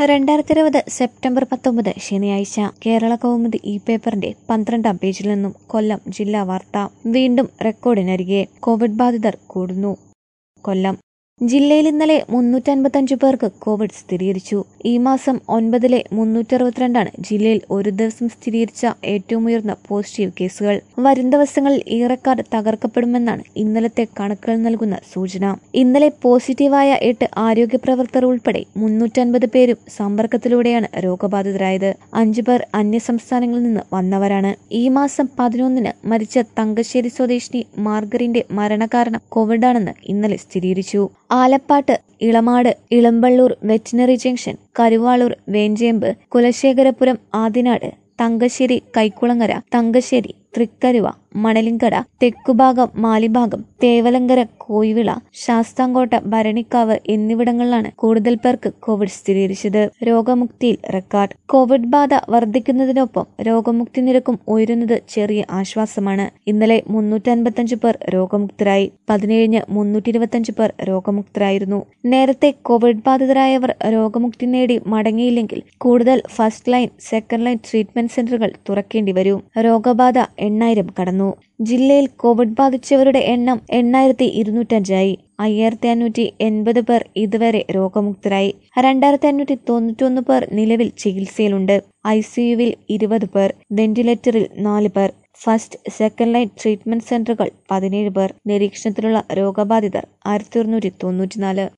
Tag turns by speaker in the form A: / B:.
A: 2020 September 19 ശനിയാഴ്ച കേരള കൗമുദി ഈ പേപ്പറിന്റെ 12-ാം പേജിൽ നിന്നും കൊല്ലം ജില്ലാ വാർത്ത. വീണ്ടും റെക്കോർഡിനരികെ കോവിഡ് ബാധിതർ കൂടുന്നു. കൊല്ലം ജില്ലയിൽ ഇന്നലെ 355 പേർക്ക് കോവിഡ് സ്ഥിരീകരിച്ചു. ഈ മാസം 9-ലെ 362 ജില്ലയിൽ ഒരു ദിവസം സ്ഥിരീകരിച്ച ഏറ്റവും ഉയർന്ന പോസിറ്റീവ് കേസുകൾ. വരും ദിവസങ്ങളിൽ ഈ റെക്കോർഡ് തകർക്കപ്പെടുമെന്നാണ് ഇന്നലത്തെ കണക്കുകൾ നൽകുന്ന സൂചന. ഇന്നലെ പോസിറ്റീവായ 8 ആരോഗ്യ പ്രവർത്തകർ ഉൾപ്പെടെ 350 പേരും സമ്പർക്കത്തിലൂടെയാണ് രോഗബാധിതരായത്. 5 പേർ അന്യസംസ്ഥാനങ്ങളിൽ നിന്ന് വന്നവരാണ്. ഈ മാസം 11-ന് മരിച്ച തങ്കശ്ശേരി സ്വദേശിനി മാർഗറിന്റെ മരണകാരണം കോവിഡാണെന്ന് ഇന്നലെ സ്ഥിരീകരിച്ചു. ആലപ്പാട്ട്, ഇളമാട്, ഇളമ്പള്ളൂർ വെറ്റിനറി ജംഗ്ഷൻ, കരുവാളൂർ, വേഞ്ചേമ്പ്, കുലശേഖരപുരം, ആദിനാട്, തങ്കശ്ശേരി, കൈക്കുളങ്ങര, തങ്കശ്ശേരി, തൃക്കരുവ, മണലിങ്കട, തെക്കുഭാഗം, മാലിഭാഗം, തേവലങ്കര, കോയിവിള, ശാസ്താംകോട്ട, ഭരണിക്കാവ് എന്നിവിടങ്ങളിലാണ് കൂടുതൽ പേർക്ക് കോവിഡ് സ്ഥിരീകരിച്ചത്. രോഗമുക്തിയിൽ റെക്കോർഡ്. കോവിഡ് ബാധ വർദ്ധിക്കുന്നതിനൊപ്പം രോഗമുക്തി നിരക്കും ഉയരുന്നത് ചെറിയ ആശ്വാസമാണ്. ഇന്നലെ 355 പേർ രോഗമുക്തരായി. 17-ന് 325 പേർ രോഗമുക്തരായിരുന്നു. നേരത്തെ കോവിഡ് ബാധിതരായവർ രോഗമുക്തി നേടി മടങ്ങിയില്ലെങ്കിൽ കൂടുതൽ first line, second line treatment സെന്ററുകൾ തുറക്കേണ്ടി വരും. രോഗബാധ 8000 കടന്നു. ജില്ലയിൽ കോവിഡ് ബാധിച്ചവരുടെ എണ്ണം 8205 ആയി. 5580 പേർ ഇതുവരെ രോഗമുക്തരായി. 2591 പേർ നിലവിൽ ചികിത്സയിലുണ്ട്. ICUവിൽ 20 പേർ, വെന്റിലേറ്ററിൽ 4 പേർ. ഫസ്റ്റ്, സെക്കൻഡ് ലൈൻ ട്രീറ്റ്മെന്റ് സെന്ററുകൾ 17 പേർ. നിരീക്ഷണത്തിലുള്ള രോഗബാധിതർ 1194.